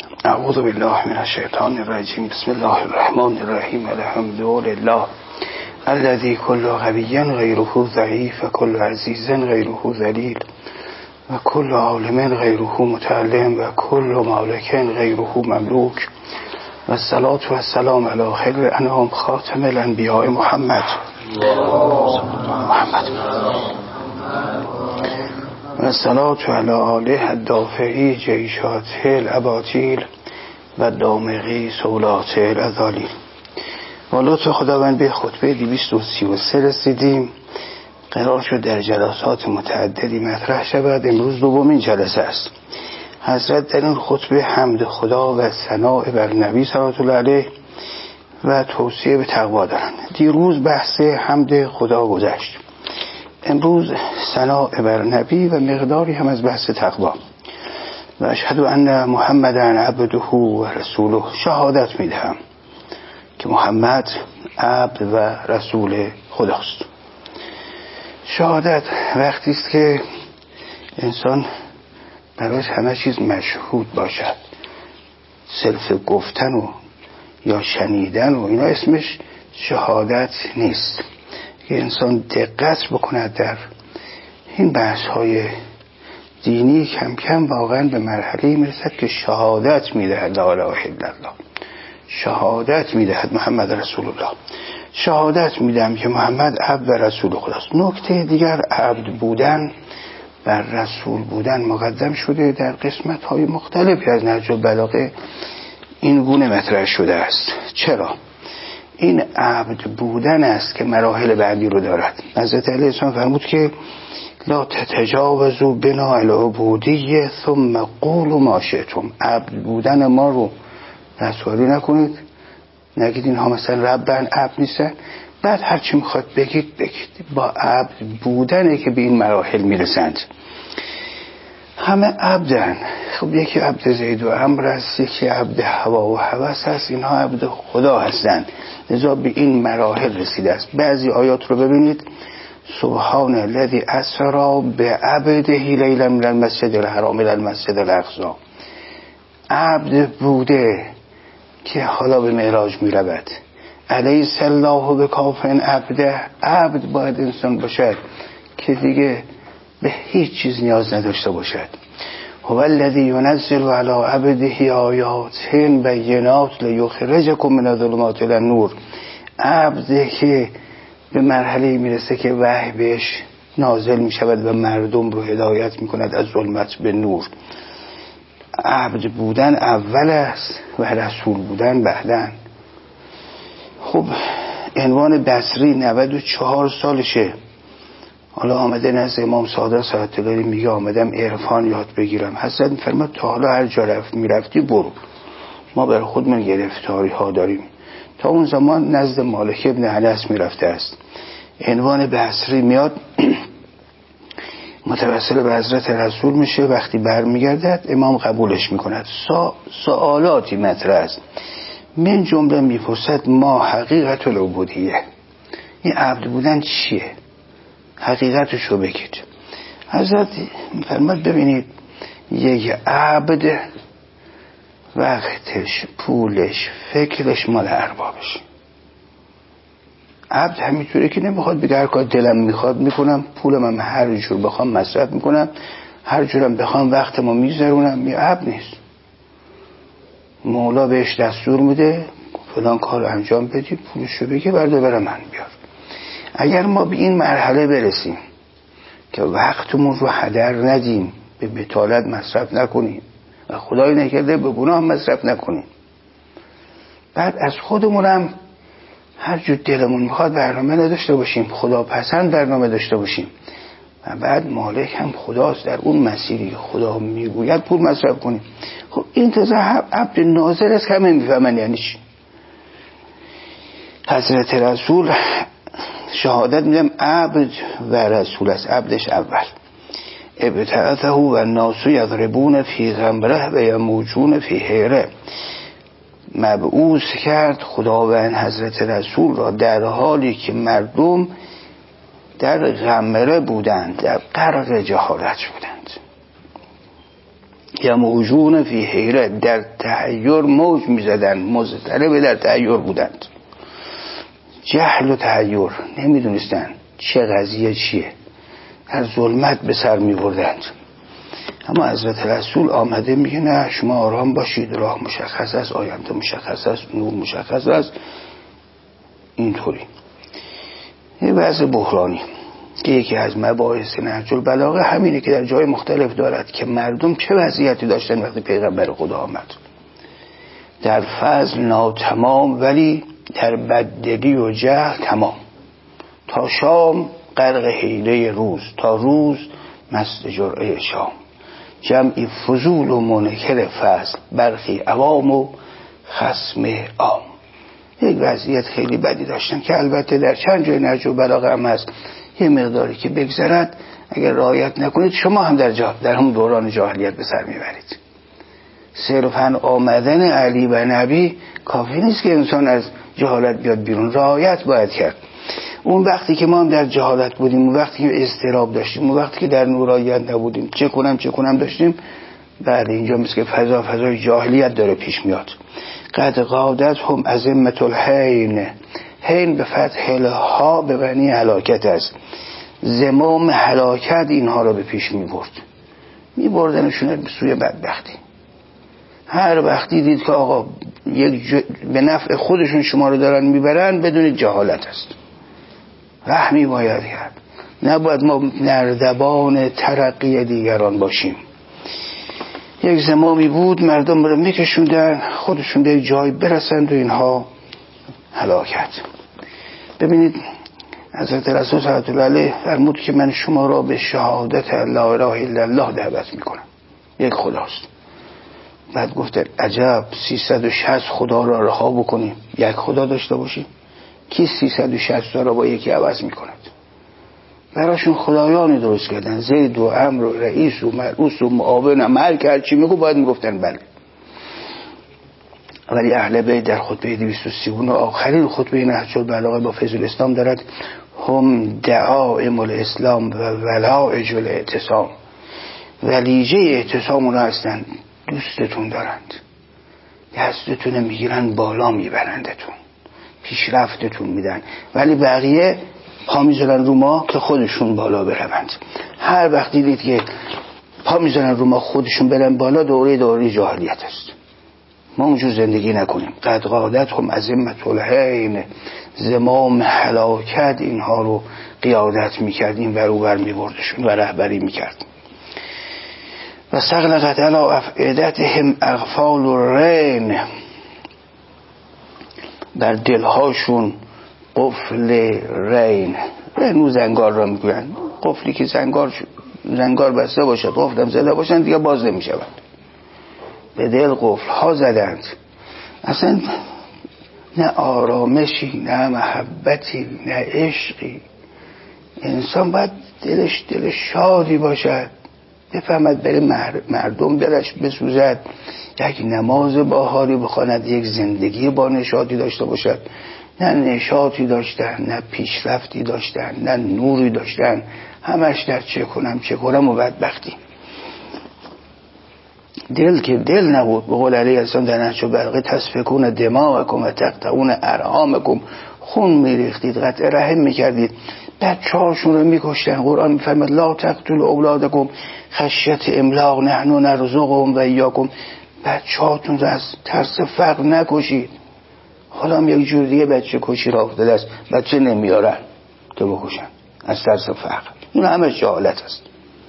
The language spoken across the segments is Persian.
اعوذ بالله من الشیطان الرجیم. بسم الله الرحمن الرحیم. الحمد لله الذي كل قوی غیره ضعیف و کل عزیز غیره ذلیل و کل عالم غیره متعلم و کل مالک غیره مملوک و الصلاة و السلام علی خیر الانام خاتم الانبیاء محمد و الصلاة علی آله الدافعی جیشات الاباطیل و دامغی سولات الازالیل. والا تو خداوند به خطبه 233 رسیدیم. قرار شد در جلسات متعددی مطرح شود. امروز دومین جلسه است. حضرت در این خطبه حمد خدا و ثناء بر نبی صلی الله علیه و توصیه به تقوا دارند. دیروز بحث حمد خدا گذشت. امروز ثناء بر نبی و مقداری هم از بحث تقوا. و اشهد ان محمدا عبده و رسوله. شهادت میدهم که محمد عبد و رسول خداست. شهادت وقتی است که انسان براش همه چیز مشهود باشد. صرف گفتن و یا شنیدن و اینا اسمش شهادت نیست. که انسان دقت بکند در این بحث های دینی کم کم واقعا به مرحله میرسد که شهادت میدهد لا اله الا الله، شهادت میدهد محمد رسول الله، شهادت میدم که محمد عبد و رسول خداست. نکته دیگر، عبد بودن بر رسول بودن مقدم شده. در قسمت های مختلفی از نهج البلاغه این گونه مطرح شده است. چرا؟ این عبد بودن است که مراحل بعدی رو دارد. حضرت علی السلام فرمود که لا تتجاوزوا بنا العبودیه ثم قولوا ما شئتم. عبد بودن ما رو رسوایی نکنید، نگید اینها مثلا ربن عبد نیستن، بعد هر چی میخواد بگید. با عبد بودنه که به این مراحل میرسند. همه عبدن. خب یکی عبد زید و عمرو است، یکی عبد هوا و هوس است، اینها عبد خدا هستند. لذا به این مراحل رسیده است. بعضی آیات رو ببینید: سبحان الذی اسری بعبده لیلا من المسجد الحرام الی المسجد الاقصی. عبد بوده که حالا به معراج می رود. الیس الله بکاف عبده. عبد باید انسان باشد که دیگه به هیچ چیز نیاز نداشته باشد. هو الذی ینزل علی عبده آیات بینات لیخرجکم من الظلمات الی النور. عبد که به مرحله میرسه که وحی بهش نازل می شود و مردم رو هدایت می کند از ظلمت به نور. عبد بودن اول است و رسول بودن بعدن. خب عنوان بصری 94 سالشه. حالا آمده نزد امام صادق صلوات الله علیه میگه آمدم عرفان یاد بگیرم. حضرت میفرماد تا حالا هر جا میرفتی برو، ما برای خودمون گرفتاری ها داریم. تا اون زمان نزد مالک ابن انس میرفته است. عنوان بصری میاد متوسل به حضرت رسول میشه. وقتی برمیگردد امام قبولش میکند. سوالاتی مطرح است. من جمله میپرسد ما حقیقت العبودیه. این عبد بودن چیه؟ حقیقتش رو بگید. حضرت میفرماد ببینید، یک عبد وقتش، پولش، فکرش مال اربابش. عبد همینطوره که نمیخواد بگه هر کار دلم میخواد میکنم، پولم هم هر جور بخوام مصرف میکنم، هر جورم بخوام وقتمو میذارونم. یه عبد نیست. مولا بهش دستور میده فلان کار انجام بدی، پولشو بگی برده برم من بیار. اگر ما به این مرحله برسیم که وقتمون رو هدر ندیم، به بطالت مصرف نکنیم و خدای نکرده به گناه مصرف نکنیم، بعد از خودمونم هر جور دلمون میخواد برنامه نداشته باشیم، خدا پسند برنامه داشته باشیم و بعد مالک هم خداست، در اون مسیری خدا میگوید پول مصرف کنیم. خب این تازه عبد ناظر است که همه میفهمن یعنی چی. حضرت رسول شهادت میدم عبد و رسول است. عبدش اول ابتعثه و الناس یضربون فی غمره و یموجون فی حیره. مبعوث کرد خداوند حضرت رسول را در حالی که مردم در غمره بودند، در غرق جهالت بودند. یموجون فی حیره، در تحیر موج میزدن، مضطرب در تحیر بودند. جهل و تحیر، نمیدونستن چه قضیه چیه، در ظلمت به سر میبردند. اما حضرت رسول آمده میگه نه، شما آرام باشید، راه مشخص است، آینده مشخص است، نور مشخص است. اینطوری یه وضع بحرانی که یکی از مباحث نهج البلاغه همینه که در جای مختلف دارد که مردم چه وضعیتی داشتن وقتی پیغمبر خدا آمد. در فضل ناتمام، ولی در بددلی و جهل تمام. تا شام غرق حیله روز، تا روز مست جرعه شام. جمعی فضول و منکر فضل، برخی عوام و خصم عام. یک وضعیت خیلی بدی داشتن که البته در چند جای نهج البلاغه هم هست. یه مقداری که بگذرد اگر رعایت نکنید شما هم در همون دوران جاهلیت به سر میبرید. صرفاً آمدن علی و نبی کافی نیست که انسان از جهالت بیاد بیرون، رعایت باید کرد. اون وقتی که ما هم در جهالت بودیم، اون وقتی که اضطراب داشتیم، اون وقتی که در نورانیت نبودیم، چه کنم داشتیم، بعد اینجا مثل که فضای جاهلیت داره پیش میاد. قد قادت هم ازمت الحین، حین به فتح الها به معنی هلاکت است. زمام هلاکت اینها رو به پیش میبردنشون به سوی بدبختی. هر وقتی دید که آقا به نفع خودشون شما رو دارن میبرن، بدونید جهالت است. رحمی باید کرد، نباید ما نردبان ترقی دیگران باشیم. یک زمامی بود مردم رو میکشوندن خودشون به جای برسند و اینها هلاکت. ببینید حضرت رسول صلی الله علیه فرمود که من شما را به شهادت لا اله الا الله دعوت میکنم، یک خداست. بعد گفته عجب 360 خدا را رها بکنیم یک خدا داشته باشیم؟ کی 360 را با یکی عوض میکند؟ براشون خدایانی درست کردن، زید و عمرو و رئیس و مرئوس و معاون، هر چی میگو باید میگفتن بله. ولی اهل بیت در خطبه 230 آخرین خطبه نهج البلاغه با فیض الاسلام دارد هم دعائم الاسلام و ولائج الاعتصام، ولیجه اعتصام اونا هستند. دوستتون دارند، دستتون میگیرن بالا میبرندتون، پیشرفتتون میدن، ولی بقیه پا میذارن رو ما که خودشون بالا بروند. هر وقت دیدید که پا میذارن رو ما خودشون برن بالا، دوره جاهلیت است. ما اونجور زندگی نکنیم. قد قادت هم ازمت الحین، زمام هلاکت اینها رو قیادت میکردیم و رو بر میبردشون و رهبری میکردیم. و سغلقت علی افئدتهم اغفال الرین، بر دلهاشون قفل رین رو زنگار را میگوین. قفلی که زنگار بسته باشد، قفلم زده باشند دیگه باز نمیشوند. به دل قفل ها زدند. اصلا نه آرامشی، نه محبتی، نه عشقی. انسان باید دلش دل شادی باشد، بفهمد برای مردم دلش بسوزد، یک نماز باحالی بخواند، یک زندگی با نشاطی داشته باشد. نه نشاطی داشتن، نه پیشرفتی داشتن، نه نوری داشتن، همش در چه کنم و بدبختی. دل که دل نبود، به قول علیه السلام در نهج البلاغه تسفکون دماغکم و تقطعون ارحامکم، خون میریختید، قطع رحم میکردید، بچه‌هاشون رو میکشتن. قرآن میفرماید لا تقتلوا اولادکم خشیة املاق نحن نرزقهم و ایاکم، بچه‌هاتون رو از ترس فقر نکشید. حالا هم یک جور دیگه بچه کشی را افتاده است، بچه نمیارن که بکشن از ترس فقر. این همه جهالت است.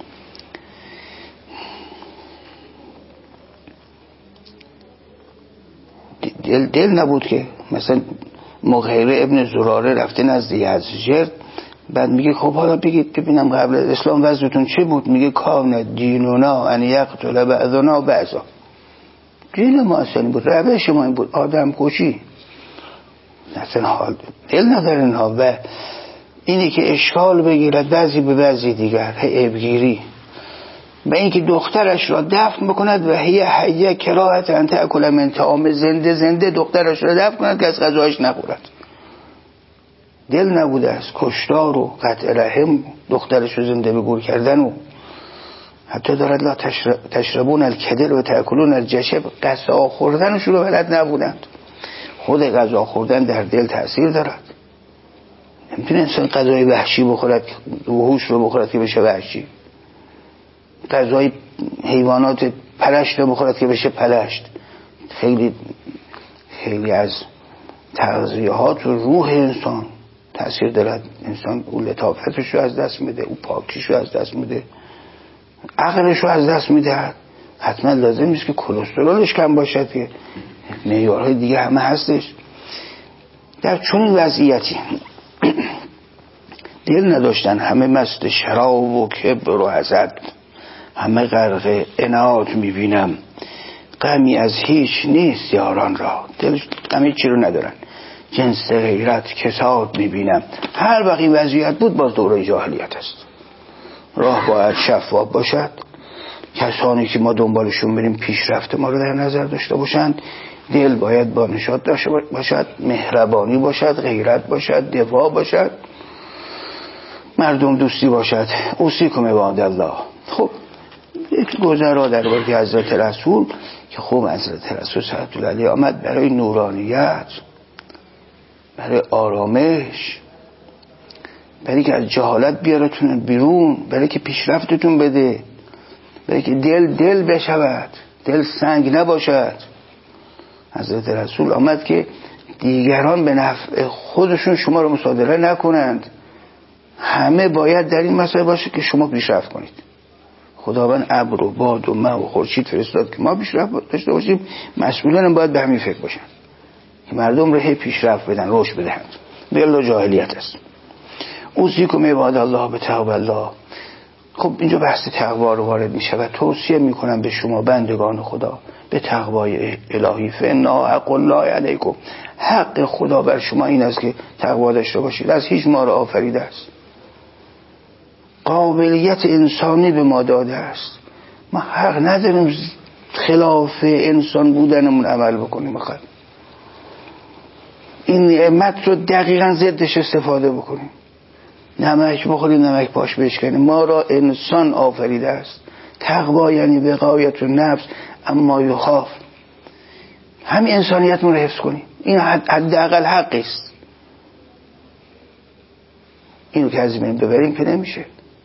دل نبود که مثلا مغیره ابن زراره رفته نزد یزجرد، بعد میگه خب حالا بگید ببینم قبل از اسلام وضعتون چه بود؟ میگه کان دینونا ان یقتل بعضنا بعضا. دین ما اصلا بود، روش ما این بود، آدم کشی. اصلا حال دل ندارن ها. و اینی که اشکال بگیرد بعضی به بعضی دیگر، عیبگیری، و اینکه دخترش را دفن بکند و هی حیه کراهت ان تاکل من طعام، زنده دخترش را دفن کند که از غذاش نخورد. دل نبوده است. کشتار و قطع رحم، دخترش رو زنده به گور کردن و حتی دارد لا تشربون الکدر و تأکلون الجشب، غذا خوردنشون رو بلد نبودند. خود غذا خوردن در دل تأثیر دارد. نمیتونه انسان غذای وحشی بخورد، وحوش رو بخورد که بشه وحشی، غذای حیوانات پلشت رو بخورد که بشه پلشت. خیلی خیلی از تغذیهات و روح انسان تأثیر دارد. انسان اون لطافتش رو از دست میده، اون پاکیش رو از دست میده، عقلش رو از دست میده. حتما لازم نیست که کلسترولش کم باشد، که معیارهای دیگه همه هستش. در چنین وضعیتی دل نداشتن، همه مست شراب و کبر و حسد، همه غرق عناد میبینم، غمی از هیچ نیست یاران را. دلش غمی چی رو ندارن، جنس غیرت کساد میبینم. هر وقت این وضعیت بود باز دوره جاهلیت است. راه باید شفاف باشد، کسانی که ما دنبالشون بریم پیشرفت ما رو در نظر داشته باشند. دل باید با نشاط داشته باشد، مهربانی باشد، غیرت باشد، دفاع باشد، مردم دوستی باشد. اوصیکم عباد الله. خب یک گذرا درباره حضرت رسول که خب حضرت رسول صلی الله علیه آمد برای نورانیت، برای آرامش، برای که از جهالت بیارتون بیرون، برای که پیشرفتتون بده، برای که دل بشود، دل سنگ نباشد. حضرت رسول آمد که دیگران به نفع خودشون شما رو مصادره نکنند. همه باید در این مسئله باشه که شما پیشرفت کنید. خداوند ابر و باد و مه و خورشید فرستاد که ما پیشرفت داشته باشیم. مسئولان هم باید به همین فکر باشن که مردم رو پیشرفت بدن، رشد بدهند. بلا جاهلیت است. اوصیکم عباد الله بتقوا الله. خب اینجا بحث تقوا رو وارد می شود. توصیه می کنم به شما بندگان خدا به تقوای الهی. فانا حق الله علیکم، حق خدا بر شما این است که تقوا داشته باشید. از هیچ ما را آفریده است، قابلیت انسانی به ما داده است. ما حق نداریم خلاف انسان بودنمون عمل بکنیم. بخواهیم این نعمت رو دقیقا ضدش استفاده بکنیم. نمک بخوریم نمک پاش بشکنیم. ما را انسان آفریده است. تقوا یعنی وقایت النفس اما یخاف، همین انسانیت رو حفظ کنیم. این حداقل حقی است. اینو که از بین ببریم که نمیشه.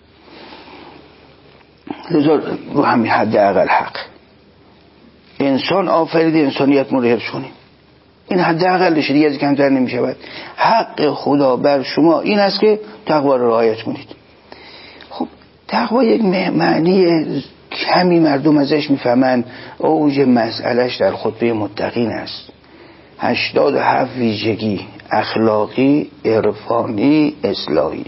لذا رو همین حداقل حق انسان آفریده، انسانیت رو حفظ کنیم. این حداقلش، دیگه از کمتر نمیشود. حق خدا بر شما این است که تقوا رو رعایت کنید. خب تقوا یک معنی کمی مردم ازش میفهمند. اوج مسئلهش در خطبه متقین است. 87 ویژگی اخلاقی، عرفانی، اصلاحی.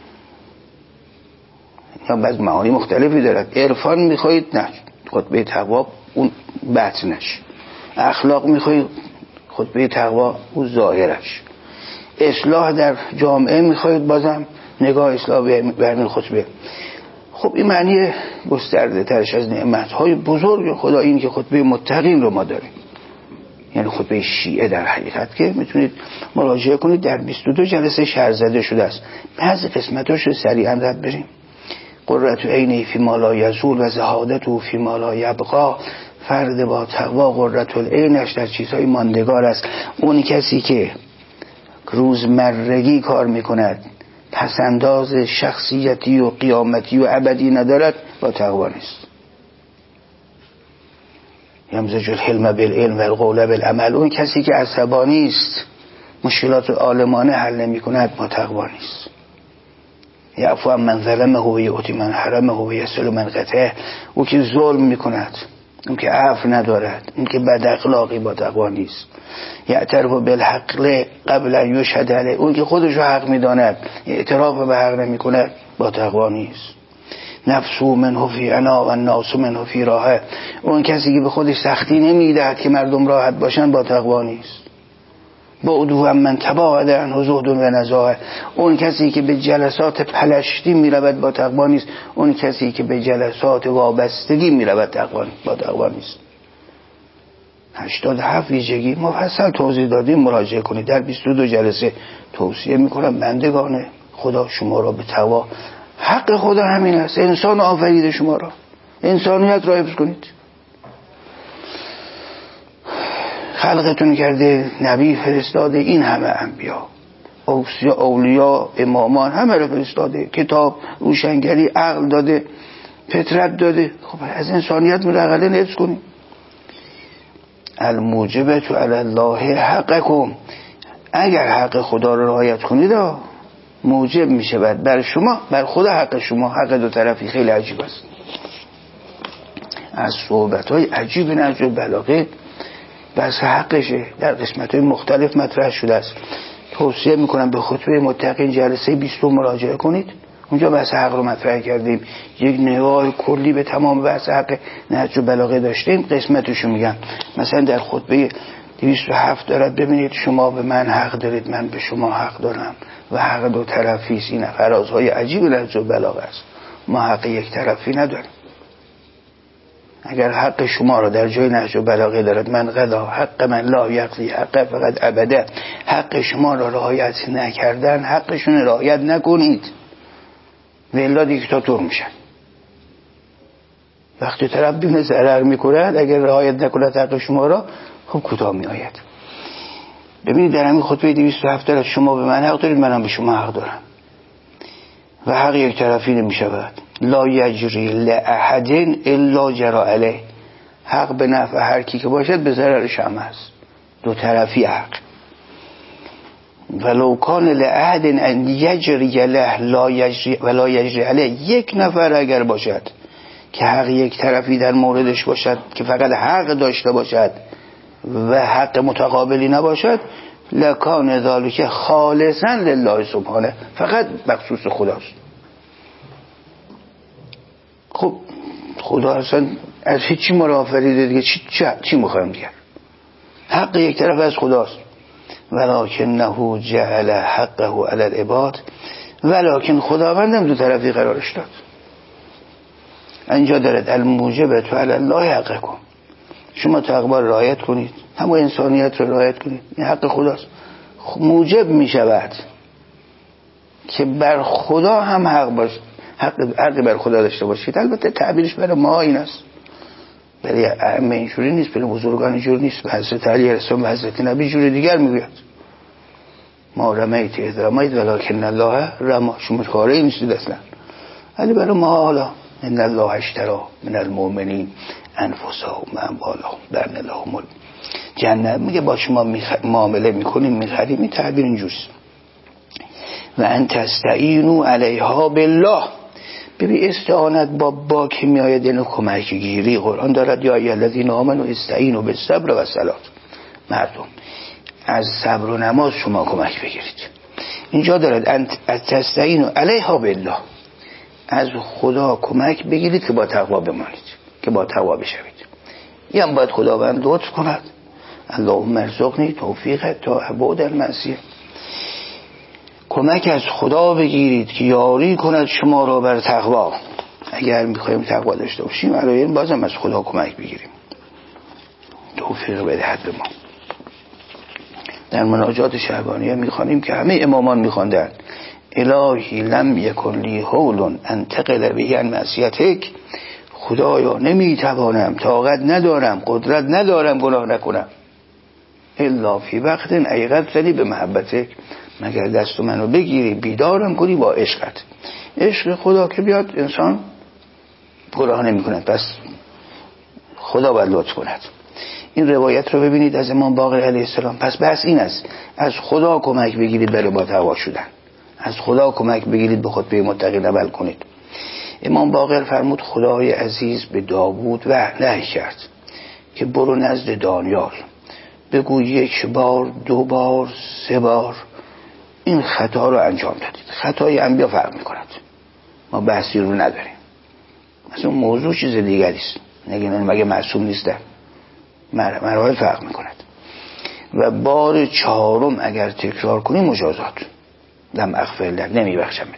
یا بعض معانی مختلفی دارد. عرفان میخواید، نه خطبه تقوا اون باطنش. اخلاق میخواید، خطبه تقوا اون ظاهرش. اصلاح در جامعه میخواید، بازم نگاه اصلاح برمی خطبه. خب این معنی گسترده ترش از نعمتهای بزرگ خدا این که خطبه متقین رو ما داریم. یعنی خطبه شیعه در حقیقت که میتونید مراجعه کنید، در 22 جلسه شرح زده شده است. بعضی قسمتاش رو سریعا رد بریم. قرة عینی فی ما لا یزول و زهادته فی ما لا یبقا. فرد با تقوا قرة العینش در چیزهای ماندگار است. اون کسی که روزمرگی کار میکند، پسنداز شخصیتی و قیامتی و ابدی ندارد، با تقوا نیست. یمزج الحلم بالعلم و القول بالعمل. اون کسی که عصبانی است، مشکلات عالمانه حل نمی کند، با تقوا نیست. یعفو عن من ظلمه و یؤتی من حرمه و یصل من قطعه. او که ظلم می کند، اون که عفو ندارد، اون که بد اخلاقی، با تقوا نیست. یعترف بالحق قبل ان یشهد علیه. اون که خودش رو حق میداند، اعتراف به حق نمی کند، با تقوا نیست. نفسو منه فی عنا و الناس منه فی راحه. اون کسی که به خودش سختی نمیدهد که مردم راحت باشن، با تقوا نیست. بعدو هم من تباعد عنه زهد و نزاهه. اون کسی که به جلسات پلشتی میرود، با تقوا نیست. اون کسی که به جلسات وابستگی میرود، با تقوا نیست. 87 ویژگی مفصل توضیح دادیم، مراجعه کنید. در 22 جلسه توصیه میکنم بندگان خدا شما را به تقوا. حق خدا همین است. انسان آفریده شما را. انسانیت را حفظ کنید. خلقتون کرده، نبی فرستاده، این همه انبیا، اولیا، امامان، همه رو فرستاده، کتاب، روشنگری، عقل داده، فطرت داده. خب از انسانیت ملاقله حفظ کنید. الموجبت علی الله حقکم، اگر حق خدا رو رعایت کنید موجب میشه بر شما، بر خدا حق شما. حق دو طرفی خیلی عجیب است. از صحبت‌های عجیب نهج البلاغه بحث حقشه، در قسمت‌های مختلف مطرح شده است. توصیه میکنم به خطبه متقین جلسه 20 مراجعه کنید، اونجا بحث حق رو مطرح کردیم، یک نگاه کلی به تمام بحث حق نهج البلاغه داشتیم. قسمتشو میگم. مثلا در خطبه 207 دارد ببینید شما به من حق دارید، من به شما حق دارم و حق دو طرفی است. این فرازهای عجیب نهج البلاغه است. ما حق یک طرفی نداریم. اگر حق شما را در جای نهج البلاغه دارد، من قضا حق من لا یقضی حق فقط ابدا، حق شما را رعایت نکردن، حقشون رعایت نکنید و الا دیکتاتور میشن. وقتی طرف بدون ضرر میکند، اگر رعایت نکند حق شما را، خب کوتاه میآید. ببینید در همین خطبه 207 دارد شما به من حق دارید، منم به شما حق دارم و حق یک طرفی نمیشود. لا یجری لاحد الا جرى علیه، حق به نفع هر کی که باشد به ضررش هم هست. دو طرفی حق. ولو کان لاحد ان یجری له لا یجری ولا یجری علیه، یک نفر اگر باشد که حق یک طرفی در موردش باشد، که فقط حق داشته باشد و حق متقابلی نباشد، لکان ذالک خالصا لله سبحانه، فقط مخصوص خداست. خب خدا اصلا از هیچی ما را آفریده دیگه، چی میخوایم دیگه؟ حق یک طرف از خداست. ولکنه جعل حقه علی العباد، ولکن خداوندم دو طرفی قرارش داد. اینجا دارد الموجبت علی الله حقکم، شما تقوا رعایت کنید، همون انسانیت رو رعایت کنید، این حق خداست. موجب می شود که بر خدا هم حق باشه، حق بر خدا داشته باشید. البته تعبیرش برای ما این است، ولی ائمه اینجوری نیست، برای بزرگان اینجوری نیست. به حضرت علی رسول و حضرت نبی جوری دیگر میگوید. ما رمیت اذ رمیت ولکن الله رما، شما کاری نیستید اصلا. ولی برای ما حالا ان الله اشتری من المؤمنین انفسهم و اموالهم بأن لهم الجنه، میگه با شما معامله میکنیم، میخریم. این تعبیر اینجوریست. و ان تستعینوا علیها بالله، ببین استعانت با که میآید اینو کمک گیری. قرآن دارد یا ایها الذین آمنوا استعینوا بالصبر و الصلاة، مردم از صبر و نماز شما کمک بگیرید. اینجا دارد ان تستعینوا علیها بالله، از خدا کمک بگیرید که با تقوا بمانید، که با تقوا بشوید. یه هم باید خداوند لطف کند. اللهم ارزقنی توفیق تا بعد المعصیه. کمک از خدا بگیرید که یاری کند شما را بر تقوا. اگر میخوایم تقوا داشته باشیم برای این بازم از خدا کمک بگیریم، توفیق بدهد به ما. در مناجات شعبانیه میخوانیم که همه امامان میخواندن الهی لم یکن لی حول انتقل به عن معصیتک، خدایا نمیتوانم، طاقت ندارم، قدرت ندارم گناه نکنم، الا فی وقت ایقظتنی به محبتک، مگر دست منو بگیری بیدارم کنی با عشقت. عشق خدا که بیاد انسان گناه نمیکنه، پس خدا باید لطف کند. این روایت رو ببینید از امام باقر علیه السلام. پس بحث این است، از خدا کمک بگیرید برای با تقوا شدن، از خدا کمک بگیرید به خطبه متقین عمل کنید. امام باقر فرمود خدای عزیز به داوود وحی کرد که برو نزد دانیال بگو 1 بار 2 بار 3 بار این خطا رو انجام دادید. خطای انبیا فرق میکند، ما بحثی رو نداریم. مثلا موضوع چیز دیگری است، مگه معصوم نیستن؟ مراحل فرق میکند. و بار 4 اگر تکرار کنی مجازات، لم اغفر لك، نمیبخشمت.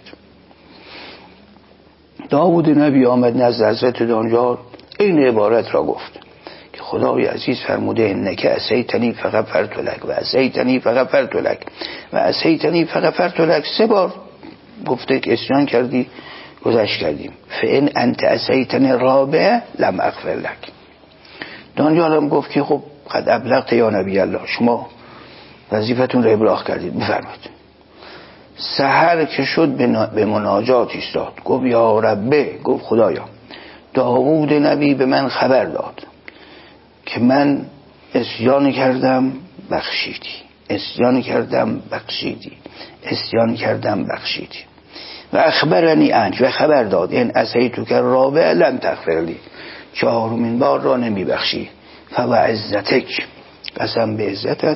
داوود نبی آمد نزد حضرت دانیال، این عبارت را گفت که خدای عزیز فرموده انک عصیتنی فغفرت لک و عصیتنی فغفرت لک و عصیتنی فغفرت لک. 3 بار گفته که عصیان کردی، گذشت کردیم. فإن انت عصیتنی الرابعه لم اغفر لک. دانیال هم گفت که خب قد ابلغت یا نبی الله، شما وظیفتون رو ابلاغ کردید، بفرمایید. سحر که شد به مناجات ایستاد، گفت یا ربه، گفت خدایا داوود نبی به من خبر داد که من عصیان کردم بخشیدی، عصیان کردم بخشیدی، عصیان کردم بخشیدی. و اخبرنی انج، و خبر داد این عصیتک الرابعه لم تغفر لی، چهارمین بار را نمی بخشی. فوعزتک، قسم به عزتت،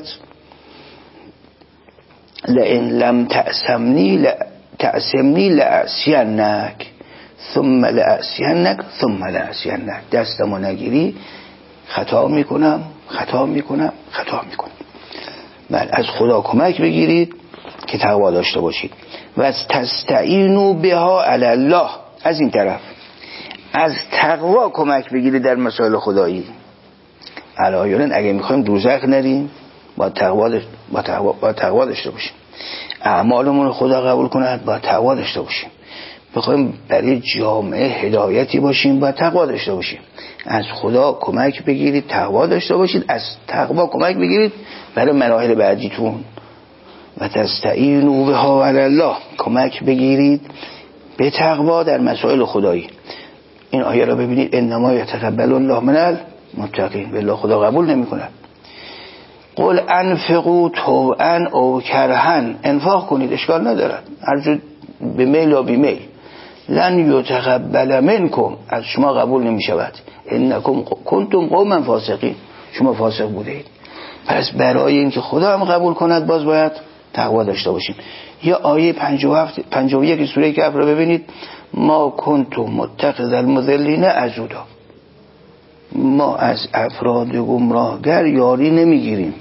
لئن لم تعصمنی لأعصینک ثم لأعصینک ثم لأعصینک، دستمو نگیری خطا میکنم خطا میکنم خطا میکنم. بله، از خدا کمک بگیرید که تقوا داشته باشید. و از تستعینوا بها علی الله، از این طرف از تقوا کمک بگیرید در مسائل خدایی. الایون اگه میخوایم دوزخ نریم با تقوا داشته باشیم، اعمالمون خدا قبول کند با تقوا داشته باشیم، بخوایم برای جامعه هدایتی باشیم با تقوا داشته باشیم. از خدا کمک بگیرید، تقوا داشته باشید، از تقوا کمک بگیرید برای مراحل بعدیتون. و تستعینوا بها علی الله، کمک بگیرید به تقوا در مسائل خدایی. این آیه را ببینید، انما یتقبل الله من المتقین، بالله خدا قبول نمی‌کند. قل انفقوا طوعا او کرها، انفاق کنید اشکال ندارد، هر جو به میل یا بی میل. لن یتقبل منکم، از شما قبول نمی شود. انکم کنتم قوما فاسقین، شما فاسق بودید. پس برای اینکه خدا هم قبول کند باز باید تقوا داشته باشیم. یا آیه 51 سوره کهف رو ببینید، ما کنتم متخذ المضلین عضدا، ما از افراد گمراهگر یاری نمیگیریم.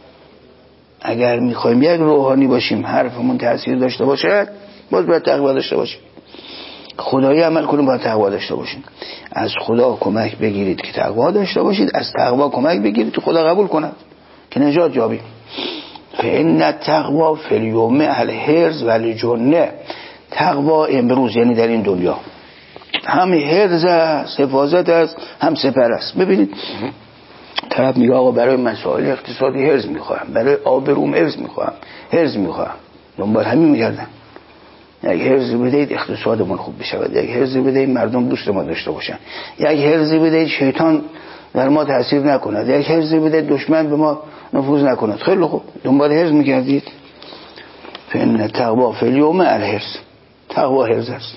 اگر میخوایم یک روحانی باشیم، حرفمون تأثیر داشته باشد، باز باید تقوا داشته باشیم. خدایی عمل کنیم، باید تقوا داشته باشیم. از خدا کمک بگیرید که تقوا داشته باشید، از تقوا کمک بگیرید که خدا قبول کند که نجات یابیم. فإن التقوا فی الیوم الحرز و الجنه، تقوا امروز یعنی در این دنیا هم حرز است، حفاظت است، هم سپر است. ببینید طرف میگه آقا برای مسائل اقتصادی حرز میخواهم، برای آبروم حرز میخواهم، دنبال همین میگردن. یک حرزی بدهید اقتصادمون خوب بشود، یک حرزی بدهید مردم دوست ما داشته باشن، یک حرزی بدهید شیطان در ما تأثیر نکند، یک حرزی بدهید دشمن به ما نفوذ نکند. خیلی خوب، دنبال حرز میگردید. فإن التقوا فی الیوم الحرز، تقوا حرز است،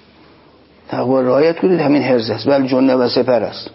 تقوا رعایت کنید، همین حرز است، بل جنه و سپر است.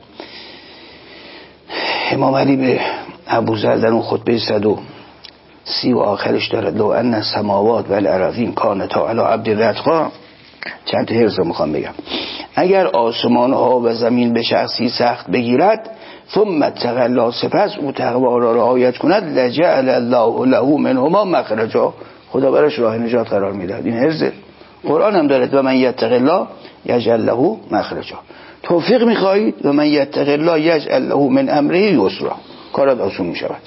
امام علی به ابوذر در اون خطبه 130 و آخرش دارد، لو ان السماوات و الارضین کانتا علی عبد الرتقا، چند تا حرز رو میخوام بگم، اگر آسمان ها و زمین به شخصی سخت بگیرد ثم تقلا، سپس او تقوا را رعایت کند، لجعل الله له منهما مخرجا، خدا براش راه نجات قرار میدهد. این حرز قرآن هم دارد، و من یتق الله یجعل له مخرجا. توفیق میخواهید، و من یتق الله یجعل له من امره یسرا، کارات آسون میشود.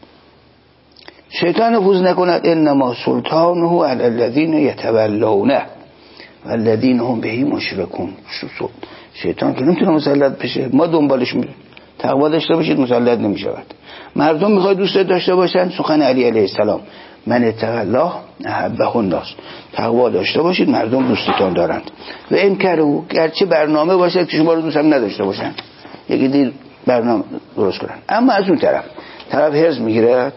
شیطان نفوذ نکند، انما سلطانه علی الذین یتولونه والذین هم به مشرکون. شیطان که نمیتونه مسلط بشه، ما دنبالش میریم. تقوا داشته باشید مسلط نمیشود. مردم میخواد دوست داشته باشن، سخن علی علیه السلام، من اتق الله احبه الناس، تقوا داشته باشید مردم دوستتان دارند. و این کرو، گرچه برنامه باشد که شما رو دوست هم نداشته باشن، یکی دیر برنامه درست کنن. اما از اون طرف حرز میگیرد،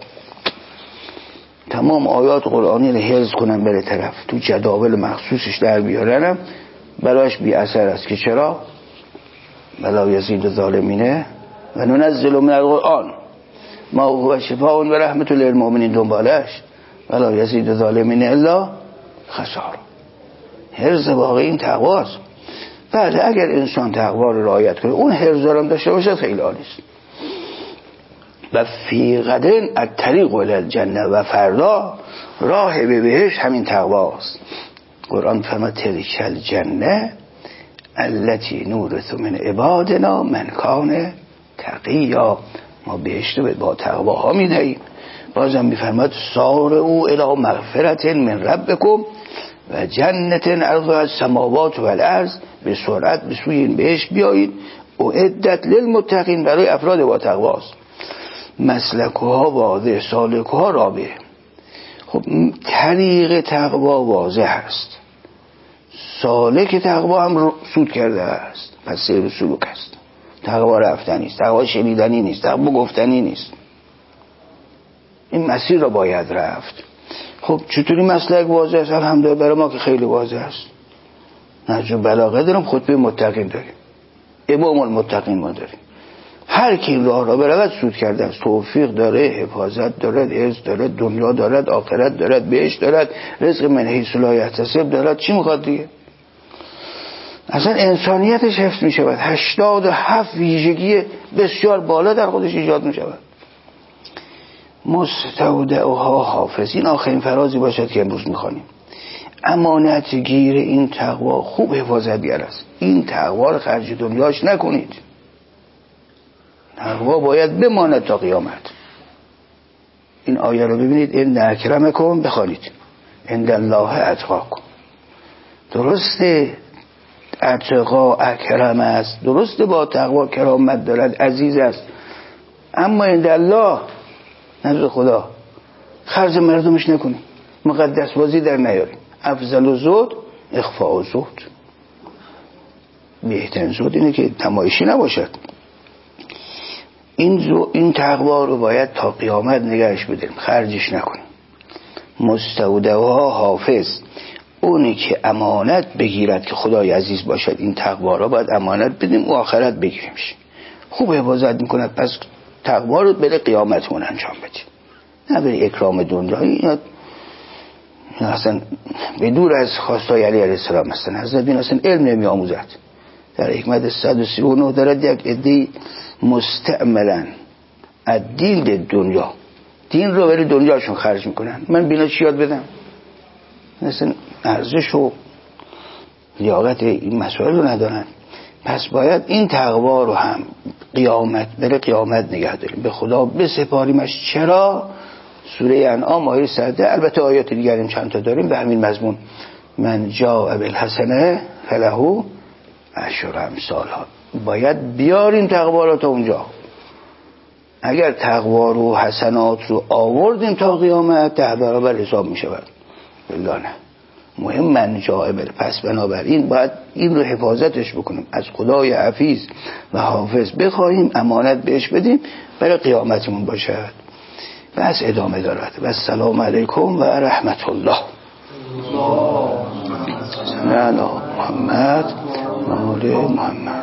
تمام آیات قرآنی رو حفظ کنن بره طرف، تو جداول مخصوصش در بیارنم برایش بی اثر است. که چرا؟ بلا یزید ظالمینه و ننزل من القرآن ما هو شفاء و رحمت للمؤمنین، دنبالش بلا یزید ظالمینه الا خسارا. حرز واقعی این تقواست. بله، اگر انسان تقوا رو رعایت کنه، اون حرز رو داشته باشه، خیلی عالی است. و فی غدن الطریق الی الجنه، و فردا راه به بهشت همین تقواست. قرآن فرمود تلک الجنه التي نورث من عبادنا من کان تقیا، ما بهشت با تقواها میدهیم. بازم میفرماد سارعوا الی مغفرة من ربکم و جنت عرضها السماوات و الارض، به سرعت به سوی این بهشت بیایید، اعدت للمتقین، برای افراد با تقواست. مسلکها واضح، سالکها رابطه. خب طریق تقوا واضح است، سالک تقوا هم سود کرده است، پس سیر سلوک است. تقوا رفتنی است، تقوا شنیدنی نیست، تقوا گفتنی نیست، این مسیر را باید رفت. خب چطوری مسلک واضح است؟ الحمدلله برای ما که خیلی واضح است. نهج البلاغه داریم، خطبه متقین داریم، امام المتقین ما داریم. هر کی این راه را برود سود کرده است، توفیق داره، حفاظت دارد، عز دارد، دنیا دارد، آخرت دارد، بهشت دارد، رزق من حیث لا یحتسب دارد. چی میخواد دیگه؟ اصلا انسانیتش حفظ میشود. 87 ویژگی بسیار بالا در خودش ایجاد میشود. مستودعها حافظ، این آخرین فرازی باشد که امروز میخوانیم. امانت گیر این تقوا خوب حفاظتگر است. این تقوا رو خرج دنیاش نکنید. تقوا باید بماند تا قیامت. این آیه رو ببینید، این اکرمکم بخوانید، عند الله اتقاکم. درسته اتقا اکرم است، درسته با تقوا کرامت دارد، عزیز است، اما عند الله، نزد خدا خرج مردمش نکنیم، مقدس بازی در نیاریم. افضل و زود اخفاء و زود، بهترین زود اینه که تمایشی نباشد. این تقوا رو باید تا قیامت نگهش بداریم، خرجش نکنیم. مستودعها حافظ، اونی که امانت بگیرد که خدای عزیز باشد، این تقوا رو باید امانت بدیم و آخرت بگیریمش. خوب حفاظت میکند، پس تقوا رو بره قیامتمون انجام بدیم، نه بره اکرام دنیایی. اینا اصلا به دور از خواستای علیه السلام هستن. حضرت بین اصلا علم نمی آموزد. در حکمت 139 دارد یک عده‌ای مستعملن الدین دنیا، دین رو برای دنیاشون خرج میکنن. من بینا چی یاد بدم؟ مثلا ارزش و لیاقت این مسائل رو ندارن. پس باید این تقوا رو هم قیامت نگه داریم، به خدا بسپاریمش. چرا؟ سوره انعام آیه 100. البته آیات دیگریم چند تا داریم به همین مضمون. من جاء بالحسنه فله عشر امثالها. باید بیاریم تقوا رو تا اونجا. اگر تقوا رو حسنات رو آوردیم تا قیامت 10 برابر حساب می شود. بالله نه. مهم من جاء بال. پس بنابراین باید این رو حفاظتش بکنیم، از خدای حفیظ و حافظ بخواهیم، امانت بهش بدیم برای قیامتمون باشد. بس ادامه دارد. و السلام علیکم و رحمت الله. محمد و آل محمد.